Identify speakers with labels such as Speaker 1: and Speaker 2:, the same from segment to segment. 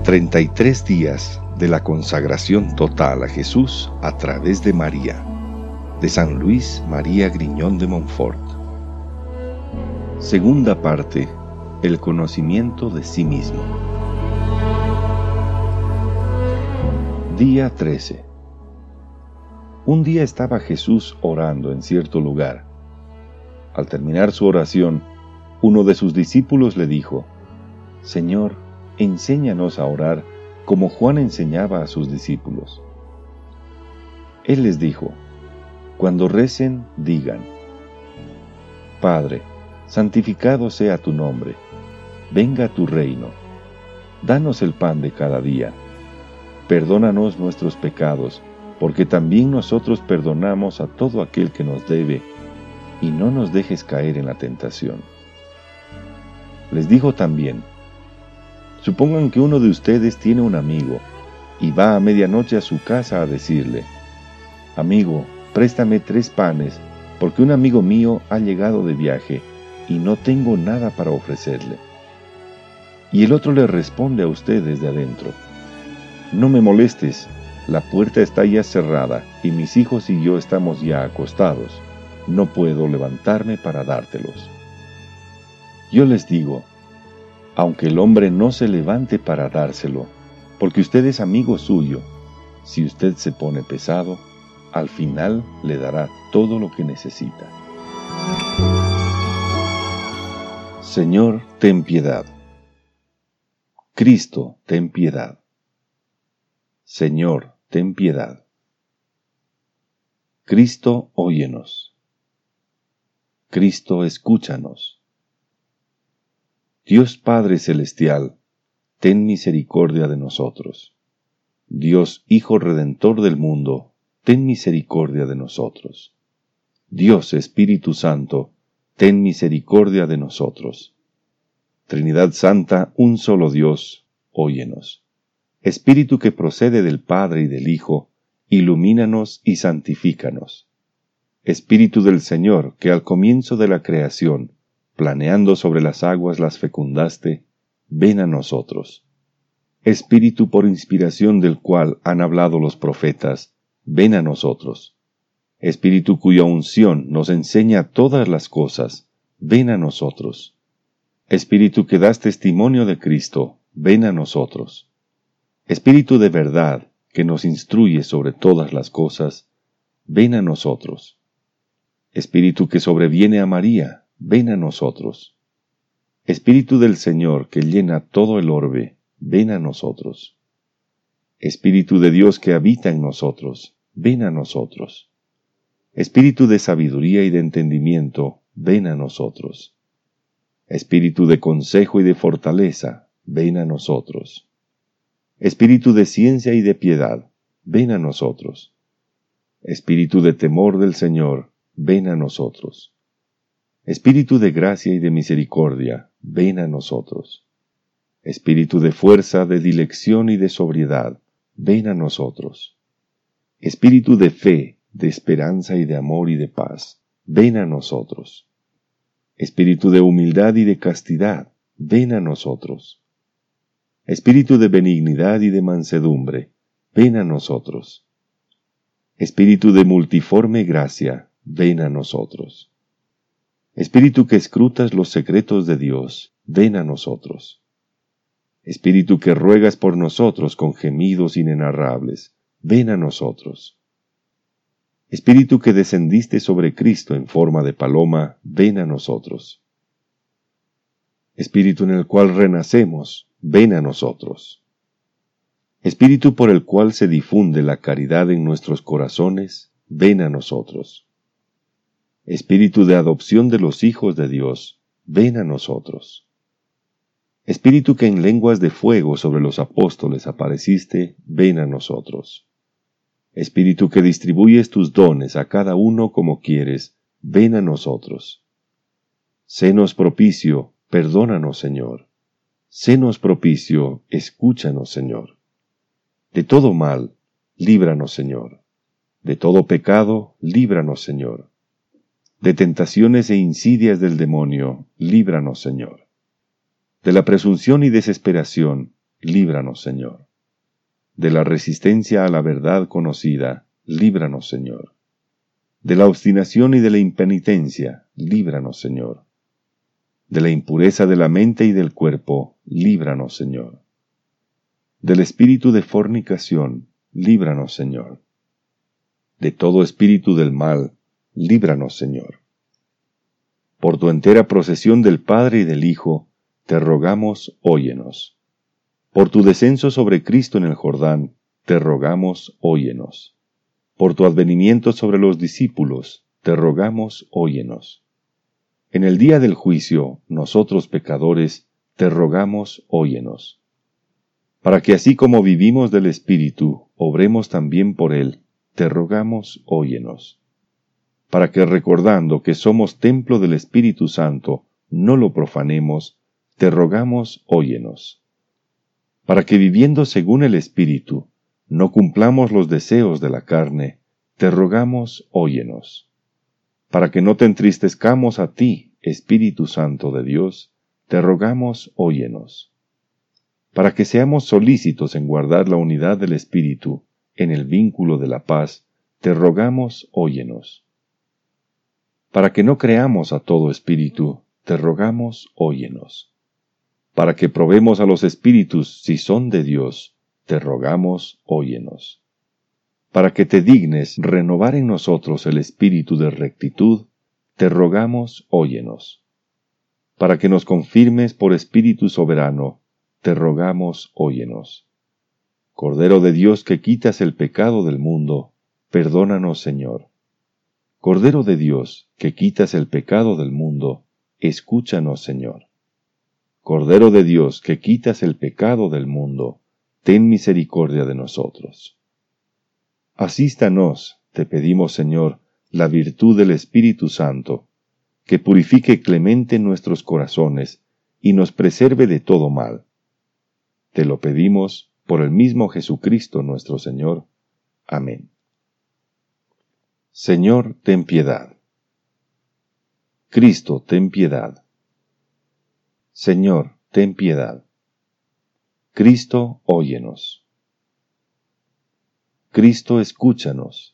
Speaker 1: 33 días de la consagración total a Jesús a través de María, de San Luis María Griñón de Montfort. Segunda parte: el conocimiento de sí mismo. Día 13. Un día estaba Jesús orando en cierto lugar. Al terminar su oración, uno de sus discípulos le dijo: Señor, enséñanos a orar como Juan enseñaba a sus discípulos. Él les dijo: Cuando recen, digan: Padre, santificado sea tu nombre, venga tu reino, danos el pan de cada día, perdónanos nuestros pecados, porque también nosotros perdonamos a todo aquel que nos debe, y no nos dejes caer en la tentación. Les dijo también: Supongan que uno de ustedes tiene un amigo, y va a medianoche a su casa a decirle: Amigo, préstame 3 panes, porque un amigo mío ha llegado de viaje, y no tengo nada para ofrecerle. Y el otro le responde a usted desde adentro: No me molestes, la puerta está ya cerrada, y mis hijos y yo estamos ya acostados, no puedo levantarme para dártelos. Yo les digo, aunque el hombre no se levante para dárselo, porque usted es amigo suyo, si usted se pone pesado, al final le dará todo lo que necesita. Señor, ten piedad. Cristo, ten piedad. Señor, ten piedad. Cristo, óyenos. Cristo, escúchanos. Dios Padre Celestial, ten misericordia de nosotros. Dios Hijo Redentor del mundo, ten misericordia de nosotros. Dios Espíritu Santo, ten misericordia de nosotros. Trinidad Santa, un solo Dios, óyenos. Espíritu que procede del Padre y del Hijo, ilumínanos y santifícanos. Espíritu del Señor, que al comienzo de la creación, planeando sobre las aguas las fecundaste, ven a nosotros. Espíritu por inspiración del cual han hablado los profetas, ven a nosotros. Espíritu cuya unción nos enseña todas las cosas, ven a nosotros. Espíritu que das testimonio de Cristo, ven a nosotros. Espíritu de verdad, que nos instruye sobre todas las cosas, ven a nosotros. Espíritu que sobreviene a María, ven a nosotros. Espíritu del Señor que llena todo el orbe, ven a nosotros. Espíritu de Dios que habita en nosotros, ven a nosotros. Espíritu de sabiduría y de entendimiento, ven a nosotros. Espíritu de consejo y de fortaleza, ven a nosotros. Espíritu de ciencia y de piedad, ven a nosotros. Espíritu de temor del Señor, ven a nosotros. Espíritu de gracia y de misericordia, ven a nosotros. Espíritu de fuerza, de dilección y de sobriedad, ven a nosotros. Espíritu de fe, de esperanza y de amor y de paz, ven a nosotros. Espíritu de humildad y de castidad, ven a nosotros. Espíritu de benignidad y de mansedumbre, ven a nosotros. Espíritu de multiforme gracia, ven a nosotros. Espíritu que escrutas los secretos de Dios, ven a nosotros. Espíritu que ruegas por nosotros con gemidos inenarrables, ven a nosotros. Espíritu que descendiste sobre Cristo en forma de paloma, ven a nosotros. Espíritu en el cual renacemos, ven a nosotros. Espíritu por el cual se difunde la caridad en nuestros corazones, ven a nosotros. Espíritu de adopción de los hijos de Dios, ven a nosotros. Espíritu que en lenguas de fuego sobre los apóstoles apareciste, ven a nosotros. Espíritu que distribuyes tus dones a cada uno como quieres, ven a nosotros. Sénos propicio, perdónanos, Señor. Sénos propicio, escúchanos, Señor. De todo mal, líbranos, Señor. De todo pecado, líbranos, Señor. De tentaciones e insidias del demonio, líbranos, Señor. De la presunción y desesperación, líbranos, Señor. De la resistencia a la verdad conocida, líbranos, Señor. De la obstinación y de la impenitencia, líbranos, Señor. De la impureza de la mente y del cuerpo, líbranos, Señor. Del espíritu de fornicación, líbranos, Señor. De todo espíritu del mal, líbranos, Señor. Por tu entera procesión del Padre y del Hijo, te rogamos, óyenos. Por tu descenso sobre Cristo en el Jordán, te rogamos, óyenos. Por tu advenimiento sobre los discípulos, te rogamos, óyenos. En el día del juicio, nosotros pecadores, te rogamos, óyenos. Para que así como vivimos del Espíritu, obremos también por Él, te rogamos, óyenos. Para que recordando que somos templo del Espíritu Santo, no lo profanemos, te rogamos, óyenos. Para que viviendo según el Espíritu, no cumplamos los deseos de la carne, te rogamos, óyenos. Para que no te entristezcamos a ti, Espíritu Santo de Dios, te rogamos, óyenos. Para que seamos solícitos en guardar la unidad del Espíritu, en el vínculo de la paz, te rogamos, óyenos. Para que no creamos a todo espíritu, te rogamos, óyenos. Para que probemos a los espíritus si son de Dios, te rogamos, óyenos. Para que te dignes renovar en nosotros el espíritu de rectitud, te rogamos, óyenos. Para que nos confirmes por espíritu soberano, te rogamos, óyenos. Cordero de Dios que quitas el pecado del mundo, perdónanos, Señor. Cordero de Dios que quitas el pecado del mundo, escúchanos, Señor. Cordero de Dios que quitas el pecado del mundo, ten misericordia de nosotros. Asístanos, te pedimos, Señor, la virtud del Espíritu Santo, que purifique clemente nuestros corazones y nos preserve de todo mal. Te lo pedimos por el mismo Jesucristo nuestro Señor. Amén. Señor, ten piedad. Cristo, ten piedad. Señor, ten piedad. Cristo, óyenos. Cristo, escúchanos.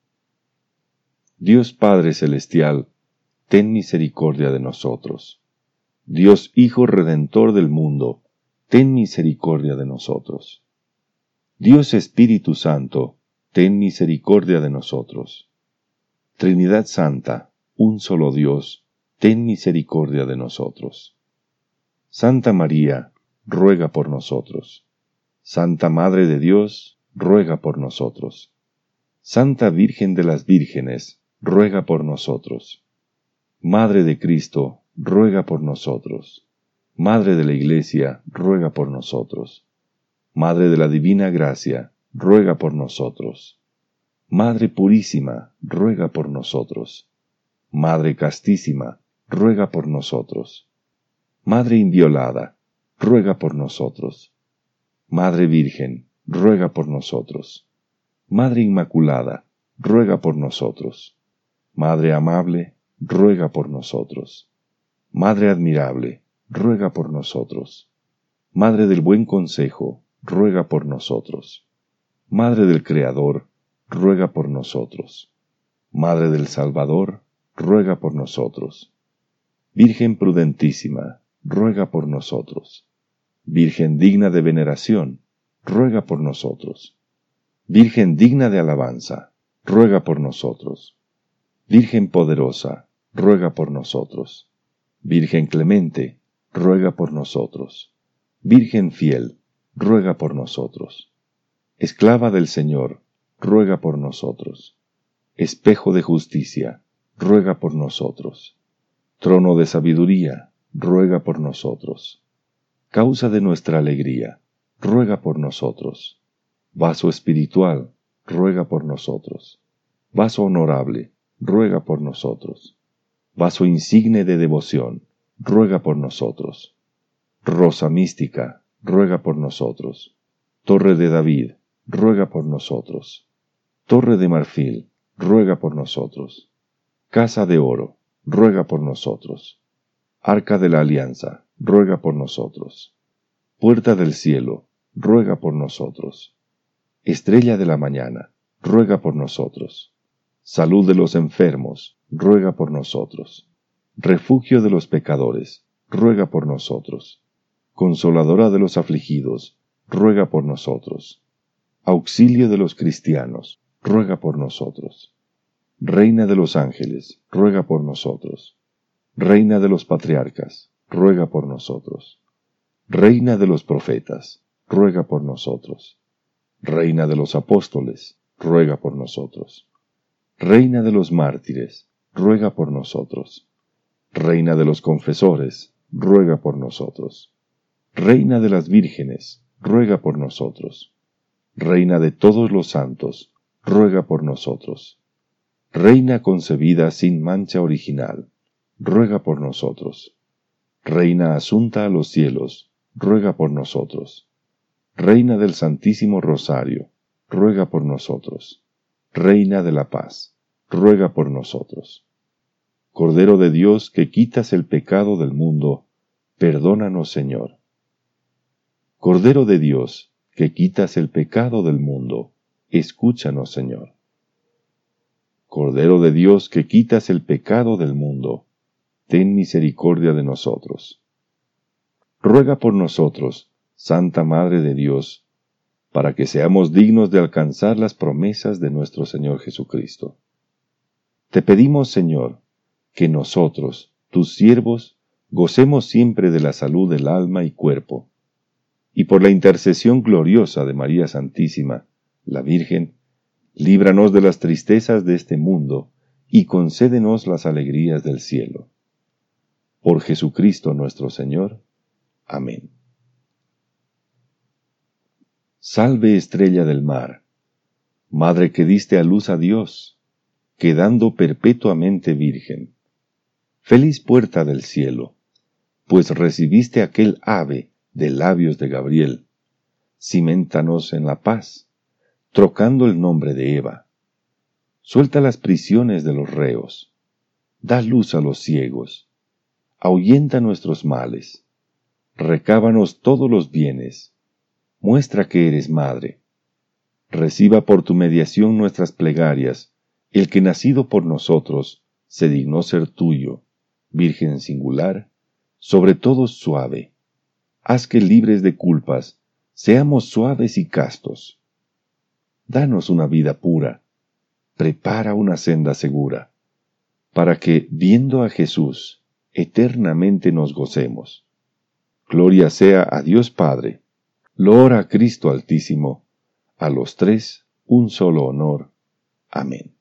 Speaker 1: Dios Padre Celestial, ten misericordia de nosotros. Dios Hijo Redentor del mundo, ten misericordia de nosotros. Dios Espíritu Santo, ten misericordia de nosotros. Trinidad Santa, un solo Dios, ten misericordia de nosotros. Santa María, ruega por nosotros. Santa Madre de Dios, ruega por nosotros. Santa Virgen de las Vírgenes, ruega por nosotros. Madre de Cristo, ruega por nosotros. Madre de la Iglesia, ruega por nosotros. Madre de la Divina Gracia, ruega por nosotros. Madre Purísima, ruega por nosotros. Madre Castísima, ruega por nosotros. Madre Inviolada, ruega por nosotros. Madre Virgen, ruega por nosotros. Madre Inmaculada, ruega por nosotros. Madre Amable, ruega por nosotros. Madre Admirable, ruega por nosotros. Madre del Buen Consejo, ruega por nosotros. Madre del Creador, ruega por nosotros. Madre del Salvador, ruega por nosotros. Virgen prudentísima, ruega por nosotros. Virgen digna de veneración, ruega por nosotros. Virgen digna de alabanza, ruega por nosotros. Virgen poderosa, ruega por nosotros. Virgen clemente, ruega por nosotros. Virgen fiel, ruega por nosotros. Esclava del Señor, ruega por nosotros. Espejo de justicia, ruega por nosotros. Trono de sabiduría, ruega por nosotros. Causa de nuestra alegría, ruega por nosotros. Vaso espiritual, ruega por nosotros. Vaso honorable, ruega por nosotros. Vaso insigne de devoción, ruega por nosotros. Rosa mística, ruega por nosotros. Torre de David, ruega por nosotros. Torre de marfil, ruega por nosotros. Casa de oro, ruega por nosotros. Arca de la alianza, ruega por nosotros. Puerta del cielo, ruega por nosotros. Estrella de la mañana, ruega por nosotros. Salud de los enfermos, ruega por nosotros. Refugio de los pecadores, ruega por nosotros. Consoladora de los afligidos, ruega por nosotros. Auxilio de los cristianos, ruega por nosotros. Reina de los ángeles, ruega por nosotros. Reina de los patriarcas, ruega por nosotros. Reina de los profetas, ruega por nosotros. Reina de los apóstoles, ruega por nosotros. Reina de los mártires, ruega por nosotros. Reina de los confesores, ruega por nosotros. Reina de las vírgenes, ruega por nosotros. Reina de todos los santos, ruega por nosotros. Reina concebida sin mancha original, ruega por nosotros. Reina asunta a los cielos, ruega por nosotros. Reina del Santísimo Rosario, ruega por nosotros. Reina de la paz, ruega por nosotros. Cordero de Dios, que quitas el pecado del mundo, perdónanos, Señor. Cordero de Dios, que quitas el pecado del mundo, escúchanos, Señor. Cordero de Dios, que quitas el pecado del mundo, ten misericordia de nosotros. Ruega por nosotros, Santa Madre de Dios, para que seamos dignos de alcanzar las promesas de nuestro Señor Jesucristo. Te pedimos, Señor, que nosotros, tus siervos, gocemos siempre de la salud del alma y cuerpo, y por la intercesión gloriosa de María Santísima, la Virgen, líbranos de las tristezas de este mundo, y concédenos las alegrías del cielo. Por Jesucristo nuestro Señor. Amén. Salve, estrella del mar, Madre que diste a luz a Dios, quedando perpetuamente virgen. Feliz puerta del cielo, pues recibiste aquel ave de labios de Gabriel. Ciméntanos en la paz, trocando el nombre de Eva. Suelta las prisiones de los reos, da luz a los ciegos, ahuyenta nuestros males, recábanos todos los bienes, muestra que eres madre. Reciba por tu mediación nuestras plegarias, el que nacido por nosotros se dignó ser tuyo, Virgen singular, sobre todos suave. Haz que libres de culpas seamos suaves y castos. Danos una vida pura, prepara una senda segura, para que, viendo a Jesús, eternamente nos gocemos. Gloria sea a Dios Padre, loor a Cristo Altísimo, a los tres un solo honor. Amén.